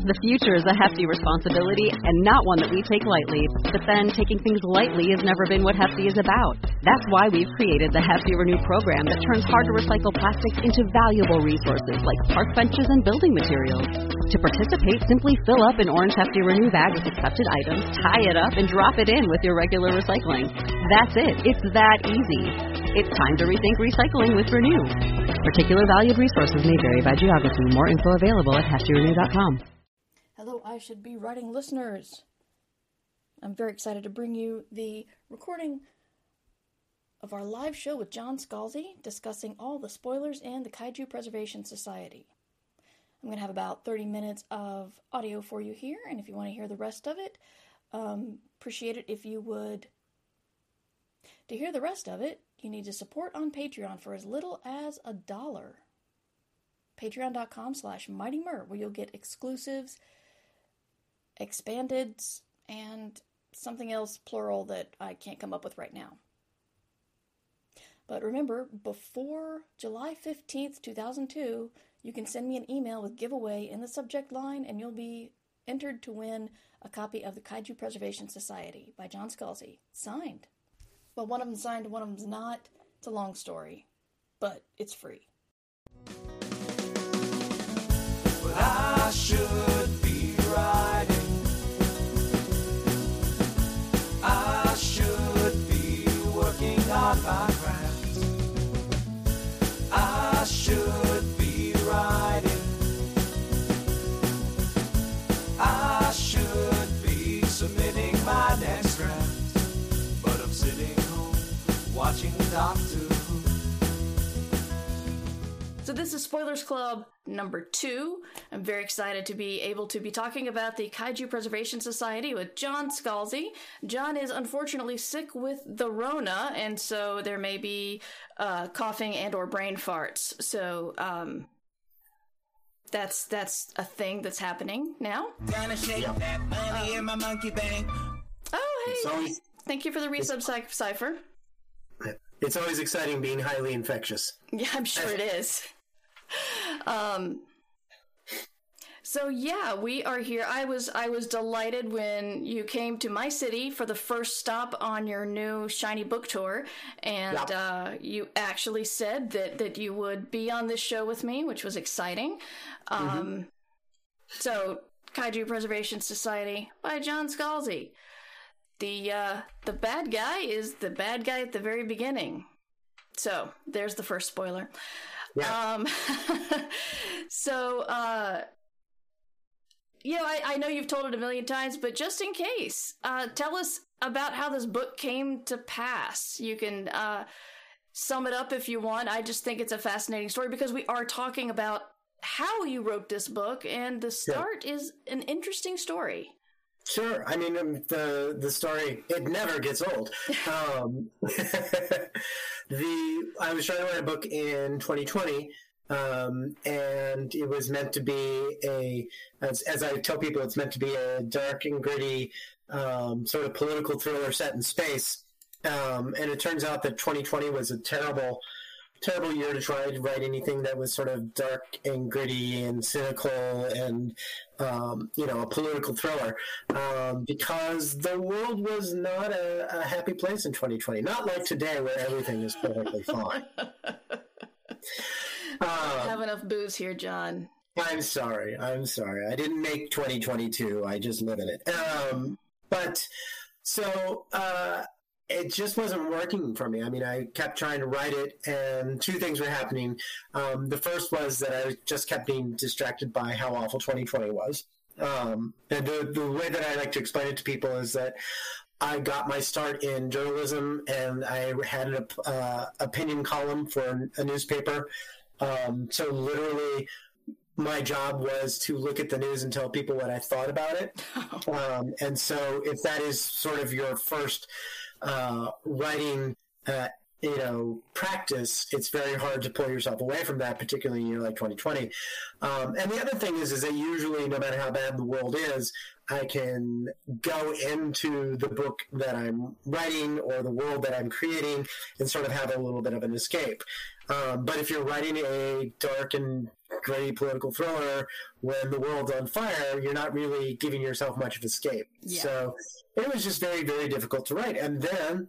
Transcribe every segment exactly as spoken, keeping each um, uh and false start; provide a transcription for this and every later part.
The future is a hefty responsibility and not one that we take lightly. But then, taking things lightly has never been what Hefty is about. That's why we've created the Hefty Renew program that turns hard-to-recycle plastics into valuable resources like park benches and building materials. To participate, simply fill up an orange Hefty Renew bag with accepted items, tie it up, and drop it in with your regular recycling. That's it. It's that easy. It's time to rethink recycling with Renew. Particular valued resources may vary by geography. More info available at hefty renew dot com. Hello, I Should Be Writing listeners. I'm very excited to bring you the recording of our live show with John Scalzi discussing all the spoilers in the Kaiju Preservation Society. I'm going to have about thirty minutes of audio for you here, and if you want to hear the rest of it, um, appreciate it if you would. To hear the rest of it, you need to support on Patreon for as little as a dollar. Patreon.com slash Mighty Mer, where you'll get exclusives, expandeds, and something else plural that I can't come up with right now. But remember, before July fifteenth, two thousand two, you can send me an email with giveaway in the subject line, and you'll be entered to win a copy of the Kaiju Preservation Society by John Scalzi, signed. Well, one of them's signed, one of them's not. It's a long story, but it's free. Well, I should be writing. I should be working on my craft. I should be writing. I should be submitting my next draft. But I'm sitting home watching Doctor Who. So this is Spoilers Club number two. I'm very excited to be able to be talking about the Kaiju Preservation Society with John Scalzi. John is unfortunately sick with the Rona, and so there may be uh, coughing and or brain farts. So um, that's that's a thing that's happening now. Gonna shake that money in my monkey bank. Oh, hey. always, Thank you for the resub cy- cipher. It's always exciting being highly infectious. Yeah, I'm sure it is. Um, so yeah, we are here. I was I was delighted when you came to my city for the first stop on your new shiny book tour, and Yep. uh, you actually said that, that you would be on this show with me, which was exciting. Um, mm-hmm. So, Kaiju Preservation Society by John Scalzi. The uh, the bad guy is the bad guy at the very beginning. So, there's the first spoiler. Yeah. Um, so, uh, you know, I, I know you've told it a million times, but just in case, uh, tell us about how this book came to pass. You can uh, sum it up if you want. I just think it's a fascinating story because we are talking about how you wrote this book, and the start yeah. is an interesting story. Sure. I mean, um, the the story, it never gets old. Um, the I was trying to write a book in twenty twenty, um, and it was meant to be a, as, as I tell people, it's meant to be a dark and gritty um, sort of political thriller set in space. Um, and it turns out that twenty twenty was a terrible terrible year to try to write anything that was sort of dark and gritty and cynical and, um, you know, a political thriller, um, because the world was not a, a happy place in twenty twenty. Not like today where everything is perfectly fine. I don't have enough booze here, John. I'm sorry. I'm sorry. I didn't make twenty twenty-two. I just live in it. Um, but so... Uh, It just wasn't working for me. I mean, I kept trying to write it, and two things were happening. Um, the first was that I just kept being distracted by how awful twenty twenty was. Um, and the, the way that I like to explain it to people is that I got my start in journalism, and I had an uh, opinion column for a newspaper. Um, so literally, my job was to look at the news and tell people what I thought about it. Um, and so if that is sort of your first... Uh, writing, uh, you know, practice, it's very hard to pull yourself away from that, particularly in a year like twenty twenty. Um, and the other thing is, is that usually, no matter how bad the world is, I can go into the book that I'm writing or the world that I'm creating and sort of have a little bit of an escape. Um, but if you're writing a dark and gritty political thriller when the world's on fire, you're not really giving yourself much of escape. Yeah. So it was just very, very difficult to write. And then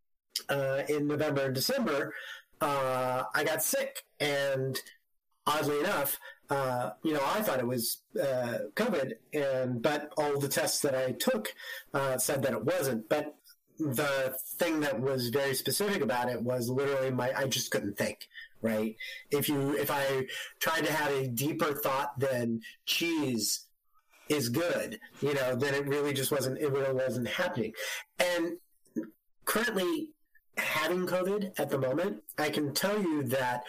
uh, in November and December, uh, I got sick. And oddly enough, uh, you know, I thought it was uh, COVID, and but all the tests that I took uh, said that it wasn't. But the thing that was very specific about it was literally my I just couldn't think. Right? If you if I tried to have a deeper thought than cheese is good, you know, then it really just wasn't it really wasn't happening. And currently having COVID at the moment, I can tell you that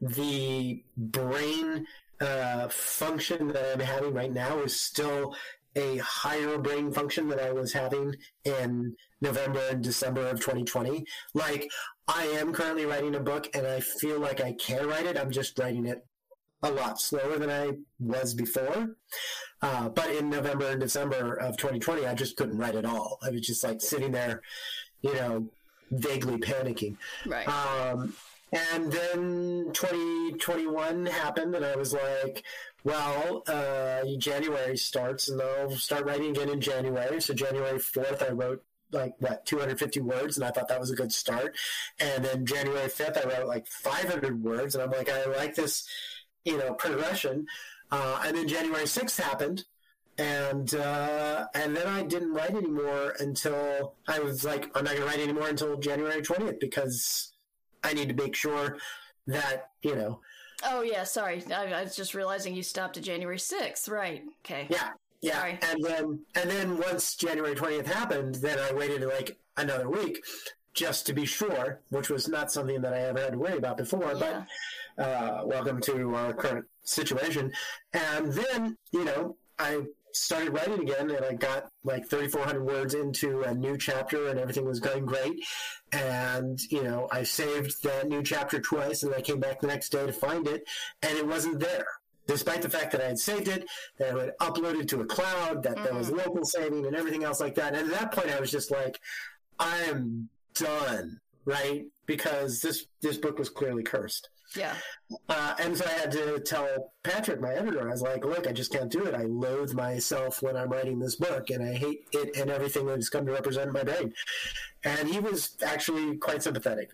the brain uh, function that I'm having right now is still a higher brain function than I was having in November and December of twenty twenty. Like, I am currently writing a book, and I feel like I can write it. I'm just writing it a lot slower than I was before. Uh, but in November and December of twenty twenty, I just couldn't write at all. I was just, like, sitting there, you know, vaguely panicking. Right. Um, and then twenty twenty-one happened, and I was like, well, uh, January starts, and I'll start writing again in January. So January fourth, I wrote, like, what, two hundred fifty words, and I thought that was a good start. And then January fifth, I wrote, like, five hundred words, and I'm like, I like this, you know, progression. Uh, and then January sixth happened, and uh, and then I didn't write anymore until, I was like, I'm not going to write anymore until January twentieth, because I need to make sure that, you know. Oh, yeah, sorry. I, I was just realizing you stopped at January sixth. Right. Okay. Yeah. Yeah. Sorry. And then and then once January twentieth happened, then I waited like another week just to be sure, which was not something that I ever had to worry about before. Yeah. But uh, welcome to our current situation. And then, you know, I started writing again, and I got like thirty-four hundred words into a new chapter, and everything was going great. And, you know, I saved that new chapter twice, and I came back the next day to find it, and it wasn't there. Despite the fact that I had saved it, that I had uploaded to a cloud, that mm-hmm. there was local saving and everything else like that. And at that point, I was just like, I am done, right? Because this, this book was clearly cursed. Yeah. Uh, and so I had to tell Patrick, my editor, I was like, look, I just can't do it. I loathe myself when I'm writing this book, and I hate it and everything that has come to represent my brain. And he was actually quite sympathetic.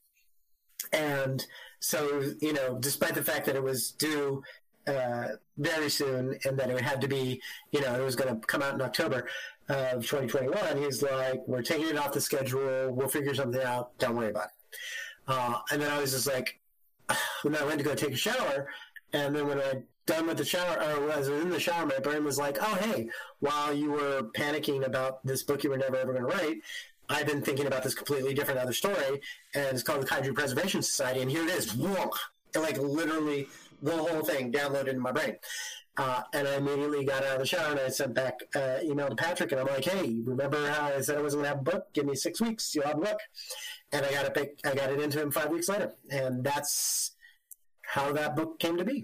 And so, you know, despite the fact that it was due uh, very soon and that it had to be, you know, it was going to come out in October of twenty twenty-one, he's like, we're taking it off the schedule. We'll figure something out. Don't worry about it. Uh, and then I was just like, when I went to go take a shower, and then when I done with the shower, or I was in the shower, my brain was like, oh, hey, while you were panicking about this book you were never ever going to write, I've been thinking about this completely different other story, and it's called the Kaiju Preservation Society, and here it is. And like literally the whole thing downloaded in my brain. Uh, and I immediately got out of the shower, and I sent back uh, email to Patrick, and I'm like, hey, remember how I said I wasn't going to have a book? Give me six weeks, you'll have a book. And I got it pick, I got it into him five weeks later. And that's how that book came to be.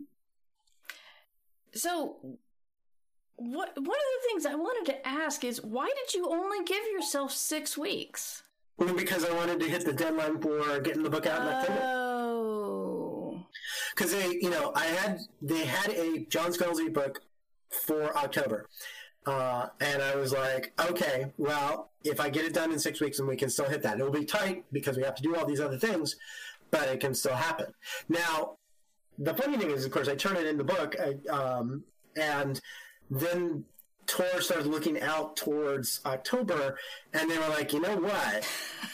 So what one of the things I wanted to ask is, why did you only give yourself six weeks? Well, because I wanted to hit the deadline for getting the book out in October. Oh. Because they, you know, I had they had a John Scalzi book for October. Uh, and I was like, okay, well, if I get it done in six weeks, then we can still hit that. It'll be tight because we have to do all these other things, but it can still happen. Now, the funny thing is, of course, I turned it in the book, I, um, and then Tor started looking out towards October, and they were like, you know what?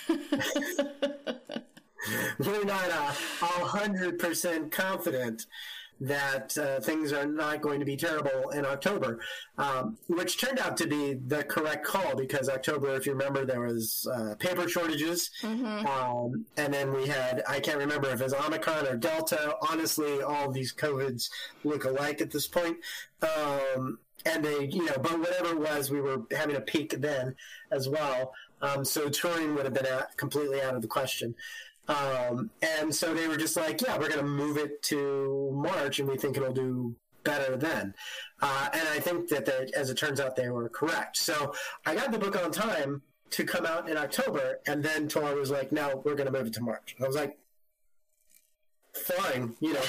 We're not a hundred percent confident that uh, things are not going to be terrible in October, um, which turned out to be the correct call, because October, if you remember, there was uh, paper shortages, mm-hmm. um, and then we had, I can't remember if it was Omicron or Delta. Honestly, all of these COVIDs look alike at this point. Um, and they, you know, but whatever it was, we were having a peak then as well. Um, so touring would have been out, completely out of the question. Um, and so they were just like, yeah, we're going to move it to March, and we think it'll do better then. Uh, and I think that, they, as it turns out, they were correct. So I got the book on time to come out in October, and then Tor was like, no, we're going to move it to March. And I was like, fine, you know,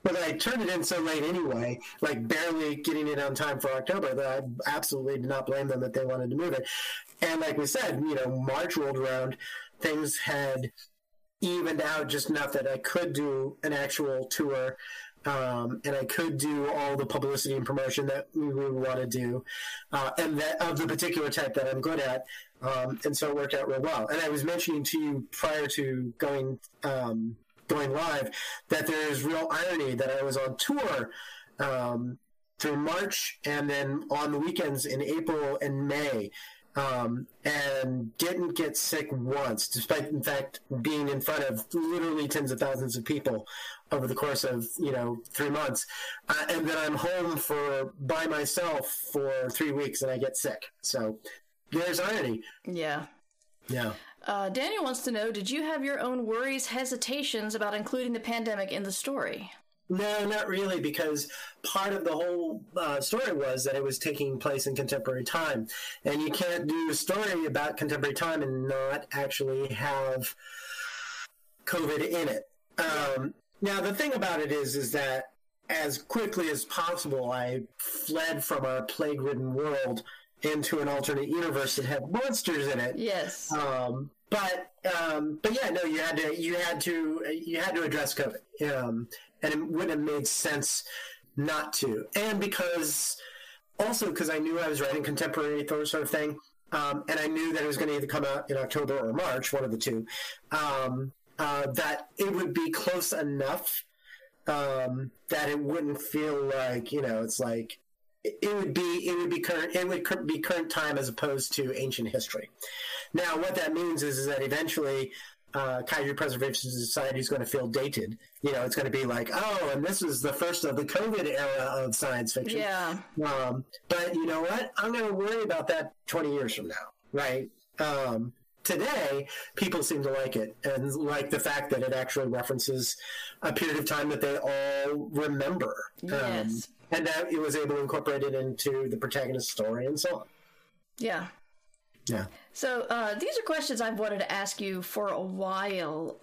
But I turned it in so late anyway, like barely getting it on time for October, that I absolutely did not blame them that they wanted to move it. And like we said, you know, March rolled around, things had evened out just enough that I could do an actual tour, um, and I could do all the publicity and promotion that we would want to do, uh, and that of the particular type that I'm good at. Um, and so it worked out real well. And I was mentioning to you prior to going um, going live that there's real irony that I was on tour um, through March and then on the weekends in April and May, um, and didn't get sick once, despite, in fact, being in front of literally tens of thousands of people over the course of, you know, three months. Uh, and then I'm home for by myself for three weeks and I get sick. So there's irony. Yeah. Yeah. Uh, Daniel wants to know, did you have your own worries, hesitations about including the pandemic in the story? No, not really, because part of the whole uh, story was that it was taking place in contemporary time. And you can't do a story about contemporary time and not actually have COVID in it. Um, now, the thing about it is, is that as quickly as possible, I fled from our plague-ridden world into an alternate universe that had monsters in it. Yes. Um, but um, but yeah, no, you had to you had to you had to address COVID, um, and it wouldn't have made sense not to. And because also because I knew I was writing contemporary sort of thing, um, and I knew that it was going to either come out in October or March, one of the two. Um, uh, that it would be close enough um, that it wouldn't feel like, you know, it's like. It would be it would be current it would be current time as opposed to ancient history. Now, what that means is, is that eventually uh, Kaiju Preservation Society is going to feel dated. You know, it's going to be like, oh, and this is the first of the COVID era of science fiction. Yeah. Um, but you know what? I'm going to worry about that twenty years from now, right? Um, today, people seem to like it and like the fact that it actually references a period of time that they all remember. Yes. Um, And that it was able to incorporate it into the protagonist's story and so on. Yeah. Yeah. So uh, these are questions I've wanted to ask you for a while.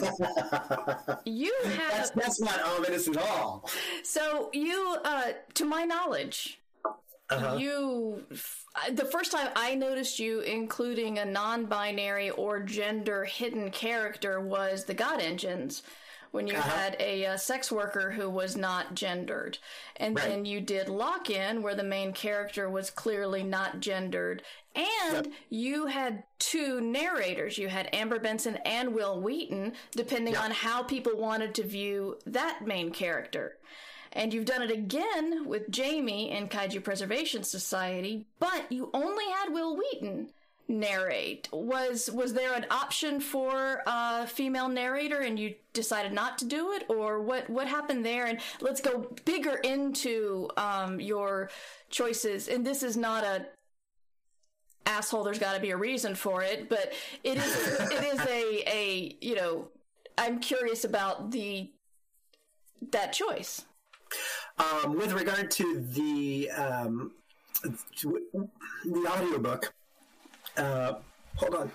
Um, you have... That's, that's not ominous at all. So you, uh, to my knowledge, Uh-huh. you... The first time I noticed you including a non-binary or gender-hidden character was the God Engines, when you uh-huh. had a uh, sex worker who was not gendered. And right. then you did Lock-In, where the main character was clearly not gendered. And yep. you had two narrators. You had Amber Benson and Will Wheaton, depending yep. on how people wanted to view that main character. And you've done it again with Jamie in Kaiju Preservation Society, but you only had Will Wheaton narrate. Was was there an option for a female narrator and you decided not to do it, or what what happened there? And let's go bigger into um your choices. And this is not a asshole, there's got to be a reason for it, but it is it is a a you know, I'm curious about the that choice. Um with regard to the um to the audiobook, Uh, hold on.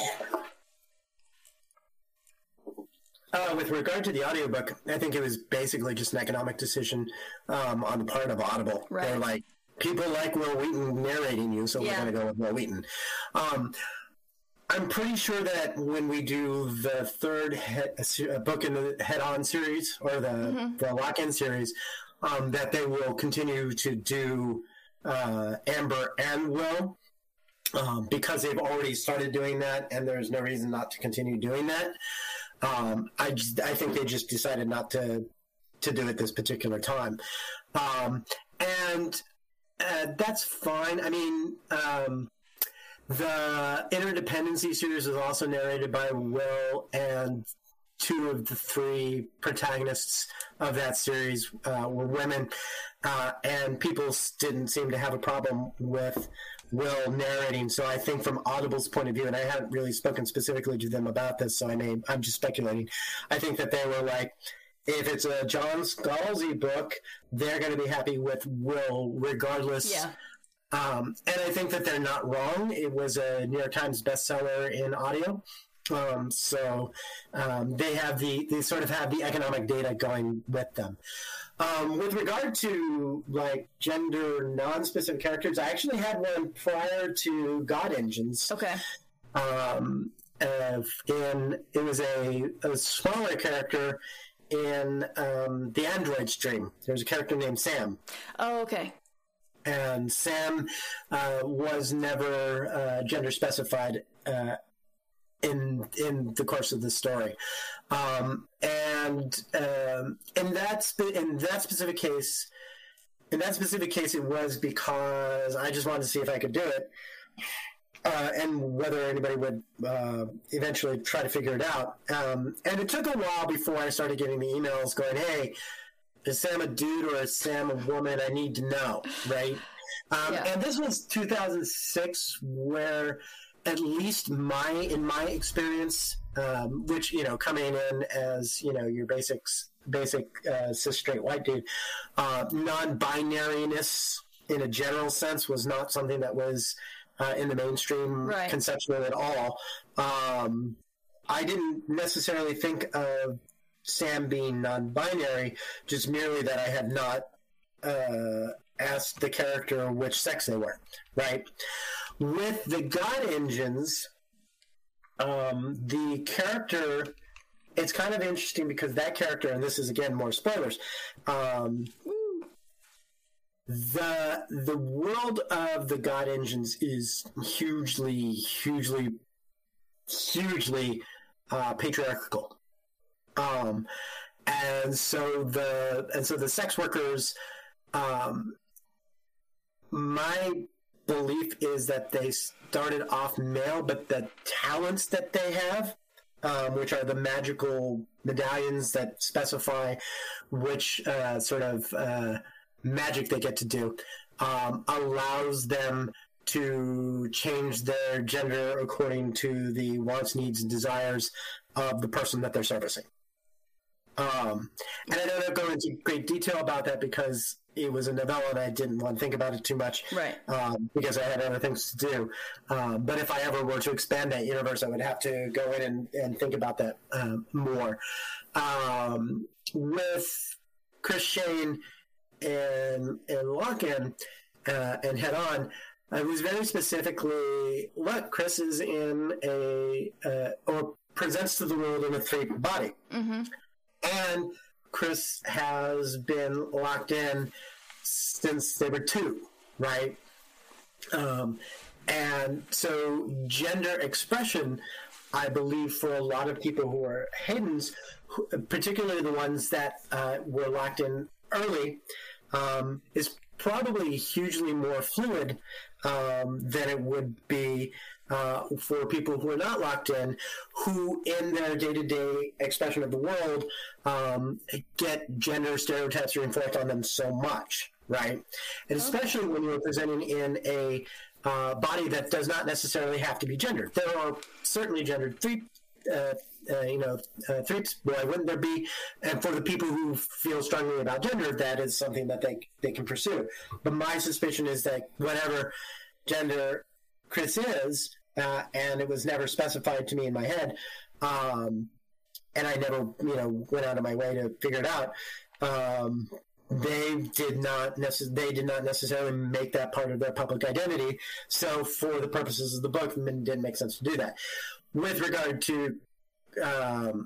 Uh, with regard to the audiobook, I think it was basically just an economic decision um, on the part of Audible. Right. They're like, people like Will Wheaton narrating you, so yeah. we're going to go with Will Wheaton. Um, I'm pretty sure that when we do the third head, uh, book in the Head-On series, or the, mm-hmm. the Lock-In series, um, that they will continue to do uh, Amber and Will. Um, because they've already started doing that, and there's no reason not to continue doing that. Um, I, just, I think they just decided not to to do it this particular time, um, and uh, that's fine. I mean, um, the Interdependency series is also narrated by Will, and two of the three protagonists of that series uh, were women, uh, and people didn't seem to have a problem with Will narrating. So I think from Audible's point of view, and I haven't really spoken specifically to them about this, so I may, I'm just speculating. I think that they were like, if it's a John Scalzi book, they're going to be happy with Will regardless. Yeah. Um, and I think that they're not wrong. It was a New York Times bestseller in audio. Um, so um, they have the they sort of have the economic data going with them. Um, with regard to like gender non-specific characters, I actually had one prior to God Engines. Okay. Um, uh, in it was a, a smaller character in um, the Android stream. There's a character named Sam. Oh, okay. And Sam uh, was never uh, gender specified uh, in in the course of the story, um, and um, in that spe- in that specific case, in that specific case, it was because I just wanted to see if I could do it, uh, and whether anybody would uh, eventually try to figure it out. Um, and it took a while before I started getting the emails going, "Hey, is Sam a dude or is Sam a woman? I need to know," right? Um, yeah. And this was two thousand six, where at least my in my experience, um, which, you know, coming in as, you know, your basics, basic uh, cis straight white dude, uh, non-binariness in a general sense was not something that was uh, in the mainstream right. conception at all. Um, I didn't necessarily think of Sam being non-binary, just merely that I had not uh, asked the character which sex they were, right? With the God Engines, um, the character, it's kind of interesting because that character, and this is again more spoilers, um, the the world of the God Engines is hugely, hugely, hugely uh, patriarchal. Um, and so the and so the sex workers, um, my belief is that they started off male, but the talents that they have, um, which are the magical medallions that specify which uh, sort of uh, magic they get to do, um, allows them to change their gender according to the wants, needs, and desires of the person that they're servicing. Um, and I don't go into great detail about that because it was a novella and I didn't want to think about it too much, right? Um, because I had other things to do. Um, but if I ever were to expand that universe, I would have to go in and, and think about that um, more. Um, with Chris Shane and, and Lock-In uh, and Head On, it was very specifically, look, Chris is in a, uh, or presents to the world in a three body. Mm-hmm. And Chris has been locked in since they were two, right? Um, and so gender expression, I believe, for a lot of people who are Haydens, particularly the ones that uh, were locked in early, um, is probably hugely more fluid um, than it would be uh, for people who are not locked in, who in their day-to-day expression of the world um, get gender stereotypes reinforced on them so much, right? And especially when you're presenting in a uh, body that does not necessarily have to be gendered. There are certainly gendered three, uh, uh, you know, uh, threeps. Why wouldn't there be? And for the people who feel strongly about gender, that is something that they they can pursue. But my suspicion is that whatever gender Chris is, uh, and it was never specified to me in my head, um, and I never, you know, went out of my way to figure it out. Um, they did not necess- they did not necessarily make that part of their public identity. So, for the purposes of the book, it didn't make sense to do that. With regard to um,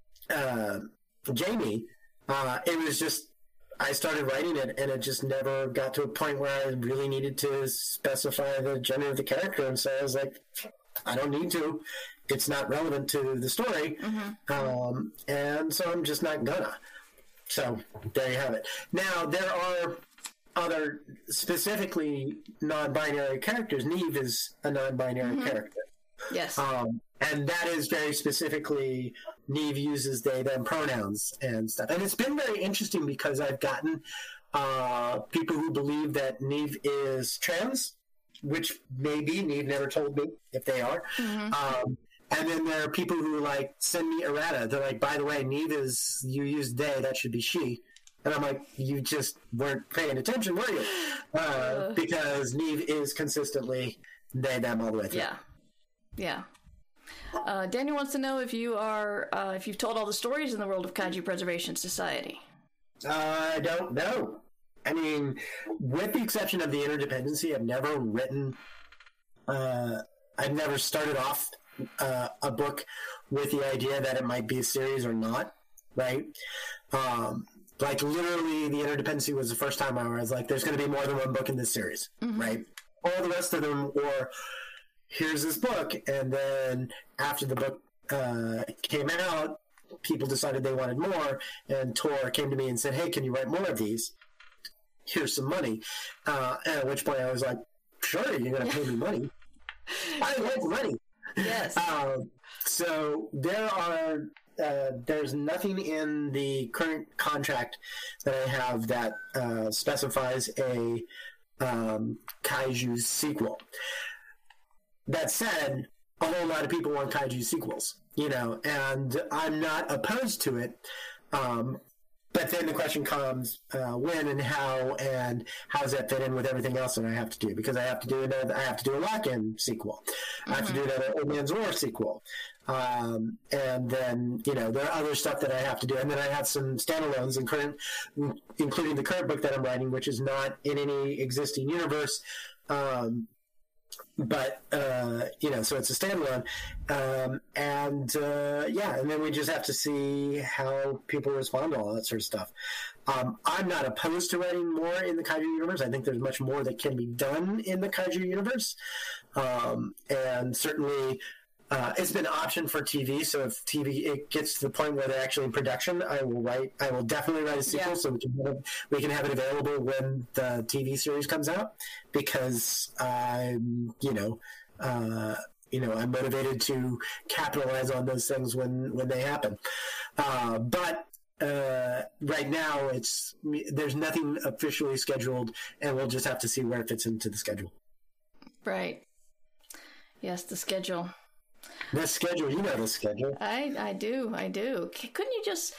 uh, Jamie, uh, it was just, I started writing it, and it just never got to a point where I really needed to specify the gender of the character. And so I was like, I don't need to. It's not relevant to the story. Mm-hmm. Um, and so I'm just not gonna. So there you have it. Now, there are other specifically non-binary characters. Neve is a non-binary mm-hmm. character. Yes. Um, and that is very specifically, Neve uses they, them pronouns and stuff. And it's been very interesting because I've gotten uh, people who believe that Neve is trans, which maybe Neve never told me if they are. Mm-hmm. Um, and then there are people who, like, send me errata. They're like, by the way, Neve is, you used they, that should be she. And I'm like, you just weren't paying attention, were you? Uh, uh. Because Neve is consistently they, them all the way through. Yeah. Yeah. Uh, Daniel wants to know if you are uh, if you've told all the stories in the World of Kaiju Preservation Society. Uh, I don't know. I mean, with the exception of the interdependency, I've never written. Uh, I've never started off uh, a book with the idea that it might be a series or not. Right? Um, like literally, the interdependency was the first time I was like, "There's going to be more than one book in this series." Mm-hmm. Right? All the rest of them were, here's this book, and then after the book uh, came out, people decided they wanted more, and Tor came to me and said, hey, can you write more of these? Here's some money. Uh, at which point I was like, sure, you're going to pay me money. I like money. Yes. Um, so there are, uh, there's nothing in the current contract that I have that uh, specifies a um, Kaiju sequel. That said, a whole lot of people want Kaiju sequels, you know, and I'm not opposed to it. Um, but then the question comes, uh, when and how, and how does that fit in with everything else that I have to do? Because I have to do another, I have to do a Lock-In sequel. Mm-hmm. I have to do another Old Man's War sequel. Um, and then, you know, there are other stuff that I have to do. And then I have some standalones, in current, including the current book that I'm writing, which is not in any existing universe. Um, But, uh, you know, so it's a standalone. Um, and, uh, yeah, and then we just have to see how people respond to all that sort of stuff. Um, I'm not opposed to writing more in the Kaiju universe. I think there's much more that can be done in the Kaiju universe. Um, and certainly uh, it's been optioned for T V. So if T V it gets to the point where they're actually in production, I will write. I will definitely write a sequel, yeah. so we can have it, we can have it available when the T V series comes out. Because I'm, you know, uh, you know, I'm motivated to capitalize on those things when when they happen. Uh, but uh, right now, it's there's nothing officially scheduled, and we'll just have to see where it fits into the schedule. Right. Yes, the schedule. The schedule, you know the schedule. I, I do, I do. Couldn't you just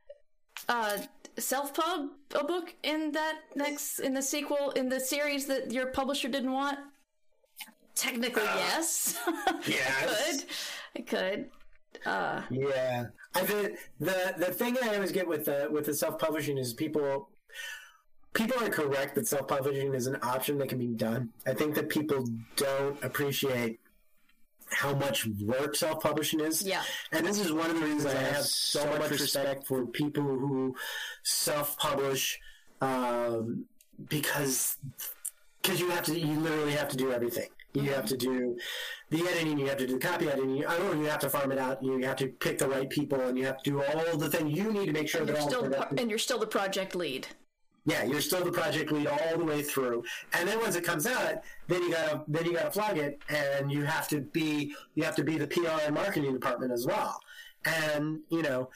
uh, self-pub a book in that next, in the sequel, in the series that your publisher didn't want? Technically, uh, yes. Yeah. I could. I could. Uh, yeah. I the, the the thing I always get with the with the self-publishing is people people are correct that self-publishing is an option that can be done. I think that people don't appreciate how much work self-publishing is. Yeah. And this is one of the reasons I have so much respect for people who self-publish, um, because because you have to, you literally have to do everything. You mm-hmm. have to do the editing, you have to do the copy editing, I don't know, you have to farm it out, you have to pick the right people, and you have to do all the things you need to make sure and that you're all still the pro- And you're still the project lead. Yeah, you're still the project lead all the way through, and then once it comes out, then you gotta then you gotta flag it, and you have to be you have to be the P R and marketing department as well. And you know,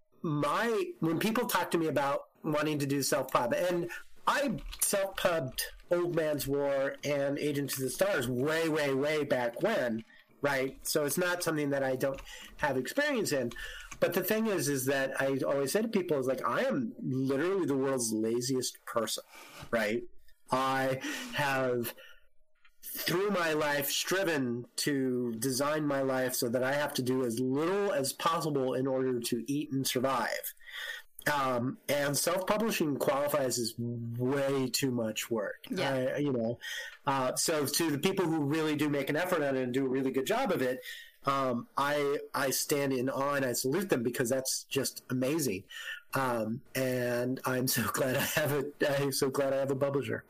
my when people talk to me about wanting to do self pub, and I self pubbed Old Man's War and Agents of the Stars way, way, way back when, right? So it's not something that I don't have experience in. But the thing is, is that I always say to people is like, I am literally the world's laziest person, right? I have, through my life, striven to design my life so that I have to do as little as possible in order to eat and survive. Um, and self-publishing qualifies as way too much work. Yeah. I, you know, uh, so to the people who really do make an effort on it and do a really good job of it, Um, I I stand in awe and I salute them because that's just amazing, um, and I'm so glad I have it. I'm so glad I have a publisher.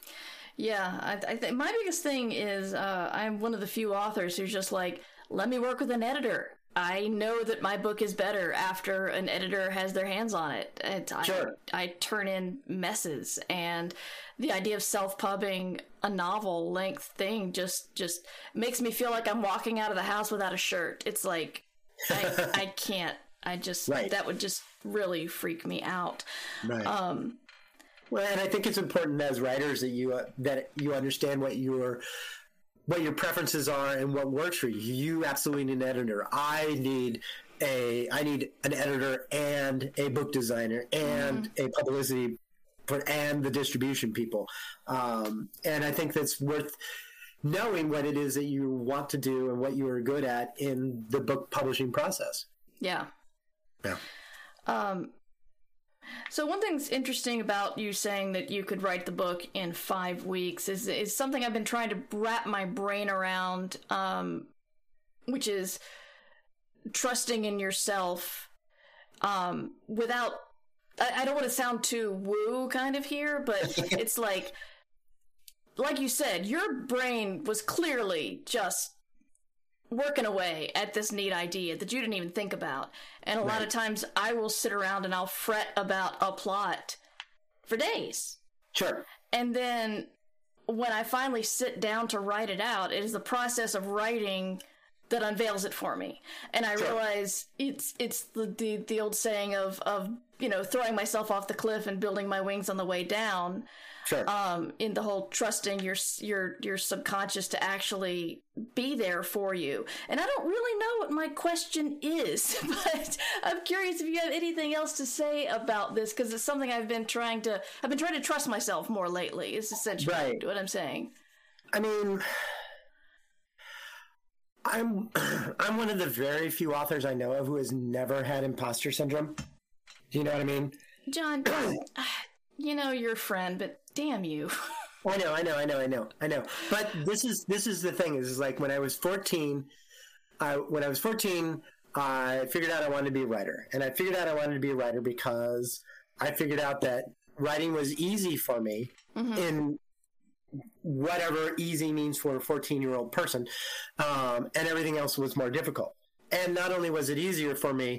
Yeah, I, I think my biggest thing is uh, I'm one of the few authors who's just like, let me work with an editor. I know that my book is better after an editor has their hands on it. it sure. I, I turn in messes, and the idea of self-pubbing a novel length thing just just makes me feel like I'm walking out of the house without a shirt. It's like I, I can't. I just right. that would just really freak me out. Right. Um, well, and I think it's important as writers that you uh, that you understand what your what your preferences are and what works for you. You absolutely need an editor. I need a I need an editor and a book designer and mm-hmm. a publicity and the distribution people. Um, and I think that's worth knowing what it is that you want to do and what you are good at in the book publishing process. Yeah. Yeah. Um, so one thing's interesting about you saying that you could write the book in five weeks is, is something I've been trying to wrap my brain around, um, which is trusting in yourself, um, without, I, I don't want to sound too woo kind of here, but it's like, like you said, your brain was clearly just working away at this neat idea that you didn't even think about. And a right. lot of times I will sit around and I'll fret about a plot for days. Sure. And then when I finally sit down to write it out, it is the process of writing that unveils it for me. And I sure. realize it's it's the, the the old saying of of you know throwing myself off the cliff and building my wings on the way down. Sure. Um, in the whole trusting your your your subconscious to actually be there for you. And I don't really know what my question is, but I'm curious if you have anything else to say about this, because it's something I've been trying to I've been trying to trust myself more lately. Is essentially right. what I'm saying. I mean, I'm I'm one of the very few authors I know of who has never had imposter syndrome. Do you know what I mean? John, you know you're a friend, but damn you. I know, I know, I know, I know, I know. But this is this is the thing is, is like when I was fourteen, I when I was fourteen, I figured out I wanted to be a writer, and I figured out I wanted to be a writer because I figured out that writing was easy for me mm-hmm. in whatever easy means for a fourteen-year-old person, um, and everything else was more difficult. And not only was it easier for me,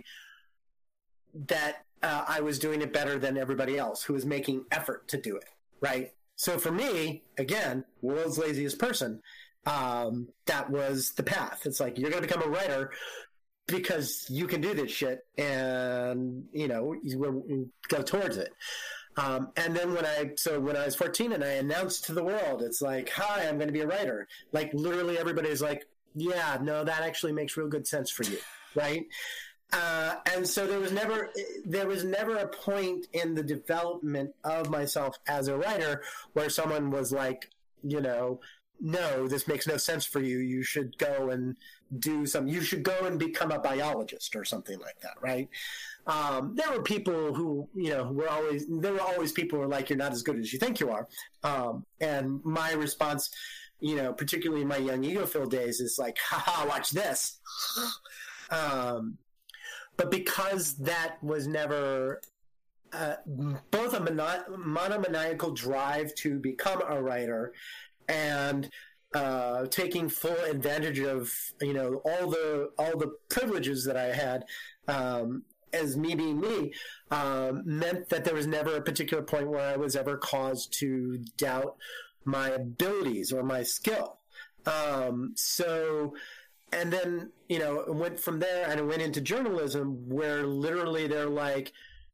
that uh, I was doing it better than everybody else who was making effort to do it, right? So for me, again, world's laziest person, um, that was the path. It's like, you're going to become a writer because you can do this shit, and, you know, you go towards it. Um, and then when I, so when I was fourteen and I announced to the world, it's like, hi, I'm going to be a writer. Like, literally everybody's like, yeah, no, that actually makes real good sense for you, right? Uh, and so there was never, there was never a point in the development of myself as a writer where someone was like, you know, no, this makes no sense for you. You should go and do some, you should go and become a biologist or something like that, right? Um, there were people who, you know, were always, there were always people who were like, you're not as good as you think you are. Um, and my response, you know, particularly in my young ego-filled days, is like, haha, watch this. um, but because that was never uh, both a mono- monomaniacal drive to become a writer and uh, taking full advantage of, you know, all the all the privileges that I had, um, as me being me, um, meant that there was never a particular point where I was ever caused to doubt my abilities or my skill. Um, so, and then, you know, it went from there and it went into journalism where literally they're like,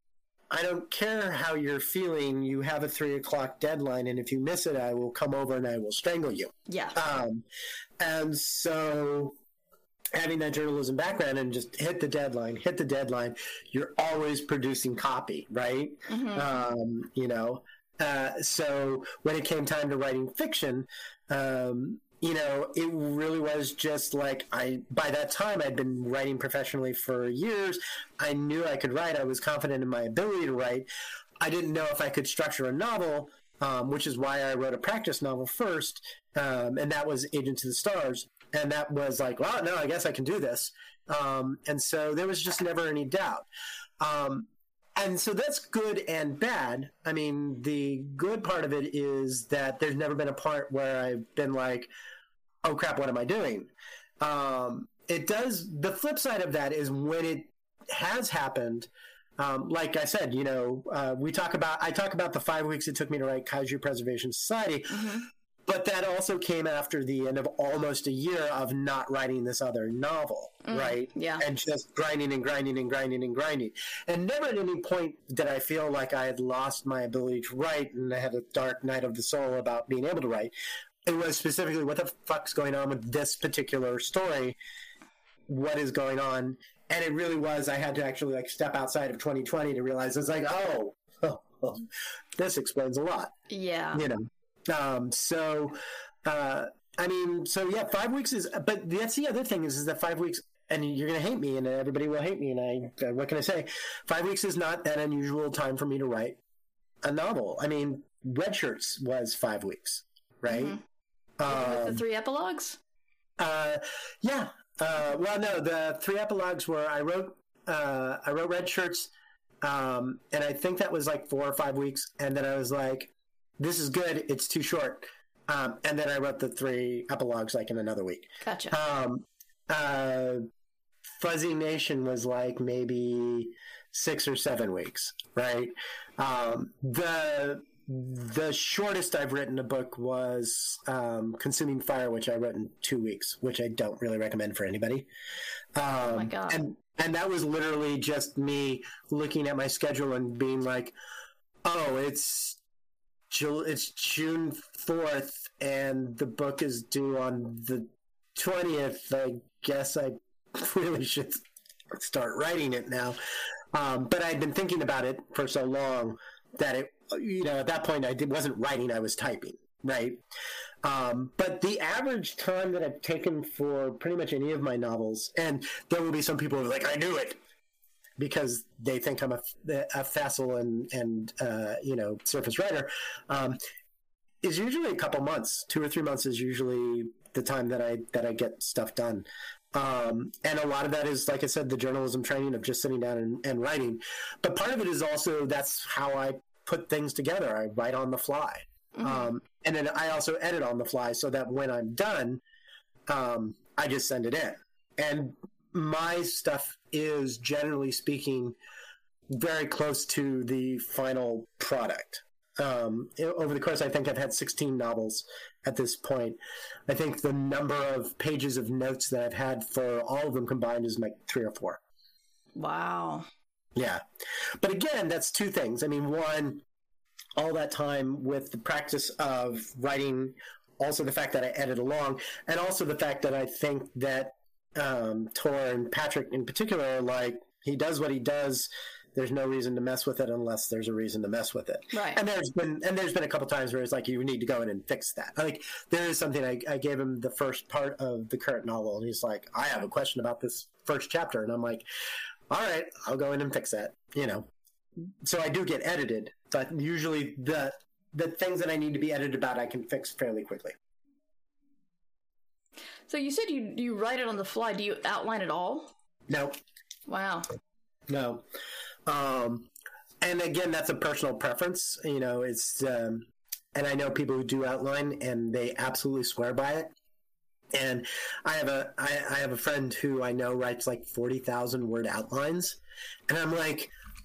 I don't care how you're feeling. You have a three o'clock deadline, and if you miss it, I will come over and I will strangle you. Yeah. Um, and so having that journalism background and just hit the deadline, hit the deadline, you're always producing copy, right? Mm-hmm. Um, you know, uh, so when it came time to writing fiction, um, you know, it really was just like I, by that time, I'd been writing professionally for years. I knew I could write. I was confident in my ability to write. I didn't know if I could structure a novel, um, which is why I wrote a practice novel first. Um, and that was Agents of the Stars. And that was like, well, no, I guess I can do this. Um, and so there was just never any doubt. Um, and so that's good and bad. I mean, the good part of it is that there's never been a part where I've been like, oh crap, what am I doing? Um, it does. The flip side of that is when it has happened. Um, like I said, you know, uh, we talk about, I talk about the five weeks it took me to write Kaiju Preservation Society, mm-hmm. but that also came after the end of almost a year of not writing this other novel, mm, right? Yeah. And just grinding and grinding and grinding and grinding. And never at any point did I feel like I had lost my ability to write and I had a dark night of the soul about being able to write. It was specifically, what the fuck's going on with this particular story? What is going on? And it really was, I had to actually like step outside of twenty twenty to realize it's like, oh, oh, oh this explains a lot. Yeah. You know? Um, so, uh, I mean, so yeah, five weeks is, but that's the other thing is, is that five weeks, and you're going to hate me, and everybody will hate me, and I, what can I say? Five weeks is not an unusual time for me to write a novel. I mean, Red Shirts was five weeks, right? Mm-hmm. Um, With the three epilogues? Uh, yeah. Uh, well, no, the three epilogues were, I wrote, uh, I wrote Red Shirts, um, and I think that was like four or five weeks, and then I was like, this is good, it's too short. Um, and then I wrote the three epilogues like in another week. Gotcha. Um, uh, Fuzzy Nation was like maybe six or seven weeks, right? Um, the the shortest I've written a book was um, Consuming Fire, which I wrote in two weeks, which I don't really recommend for anybody. Um, oh my God. And, and that was literally just me looking at my schedule and being like, oh, it's it's June fourth and the book is due on the twentieth. I guess I really should start writing it now. Um, but I'd been thinking about it for so long that it, you know, at that point I did, wasn't writing, I was typing, right? Um, but the average time that I've taken for pretty much any of my novels, and there will be some people who are like, I knew it, because they think I'm a, a facile and, and uh, you know, surface writer, um, is usually a couple months. Two or three months is usually the time that I that I get stuff done. Um, and a lot of that is, like I said, the journalism training of just sitting down and, and writing. But part of it is also that's how I put things together. I write on the fly. Mm-hmm. Um, and then I also edit on the fly so that when I'm done, um, I just send it in. And my stuff is, generally speaking, very close to the final product. Um, over the course, I think I've had sixteen novels at this point. I think the number of pages of notes that I've had for all of them combined is like three or four. Wow. Yeah. But again, that's two things. I mean, one, all that time with the practice of writing, also the fact that I edit along, and also the fact that I think that um, Tor and Patrick in particular are like, he does what he does. There's no reason to mess with it unless there's a reason to mess with it. Right. And there's been and there's been a couple times where it's like, you need to go in and fix that. Like, there is something, I, I gave him the first part of the current novel, and he's like, I have a question about this first chapter. And I'm like, all right, I'll go in and fix that, you know. So I do get edited, but usually the the things that I need to be edited about, I can fix fairly quickly. So you said you you write it on the fly. Do you outline it all? No. Wow. No. Um, and again, that's a personal preference. You know, it's, um, and I know people who do outline and they absolutely swear by it. And I have a, I, I have a friend who I know writes like forty thousand word outlines. And I'm like,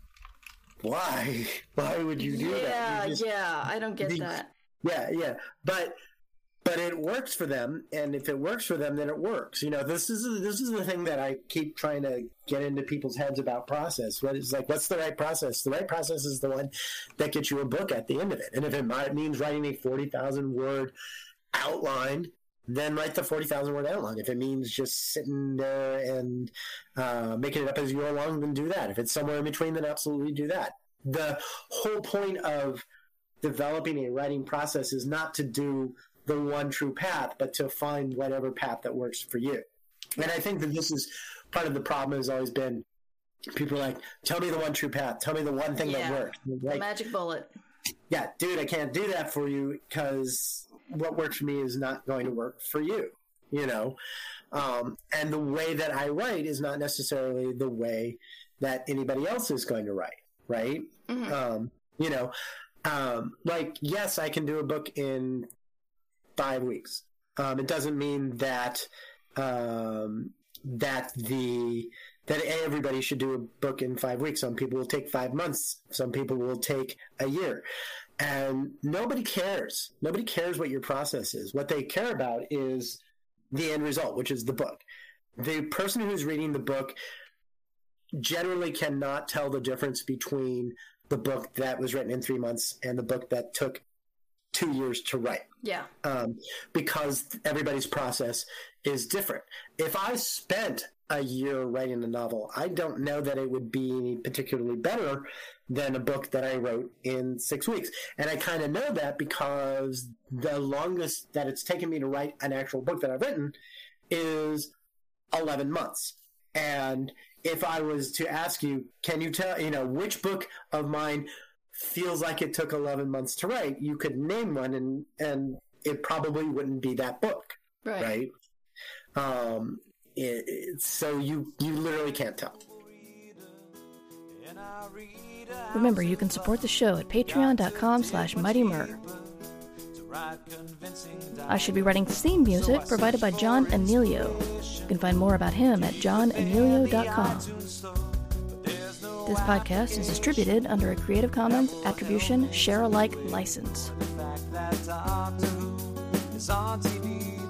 why? Why would you do yeah, that? Just, yeah, I don't get the, that. Yeah, yeah. But, but it works for them, and if it works for them, then it works. You know, this is this is the thing that I keep trying to get into people's heads about process. What is like, what's the right process? The right process is the one that gets you a book at the end of it. And if it might, means writing a forty thousand word outline, then write the forty thousand word outline. If it means just sitting there and uh, making it up as you go along, then do that. If it's somewhere in between, then absolutely do that. The whole point of developing a writing process is not to do the one true path, but to find whatever path that works for you. And I think that this is part of the problem has always been people are like, tell me the one true path. Tell me the one thing yeah, that works. Like, the magic bullet. Yeah, dude, I can't do that for you because what works for me is not going to work for you, you know? Um, and the way that I write is not necessarily the way that anybody else is going to write, right? Mm-hmm. Um, you know, um, like, yes, I can do a book in five weeks. Um, it doesn't mean that um, that the that everybody should do a book in five weeks. Some people will take five months. Some people will take a year. And nobody cares. Nobody cares what your process is. What they care about is the end result, which is the book. The person who's reading the book generally cannot tell the difference between the book that was written in three months and the book that took two years to write. Yeah. Um, because everybody's process is different. If I spent a year writing a novel, I don't know that it would be any particularly better than a book that I wrote in six weeks. And I kind of know that because the longest that it's taken me to write an actual book that I've written is eleven months. And if I was to ask you, can you tell, you know, which book of mine feels like it took eleven months to write, you could name one, and, and it probably wouldn't be that book. Right. Right. Um, it, it, so you, you literally can't tell. Remember, you can support the show at patreon.com slash mightymur. I Should Be Writing theme music provided by John Emilio. You can find more about him at john emilio dot com. This podcast is distributed under a Creative Commons Attribution Share-alike license. It's on T V.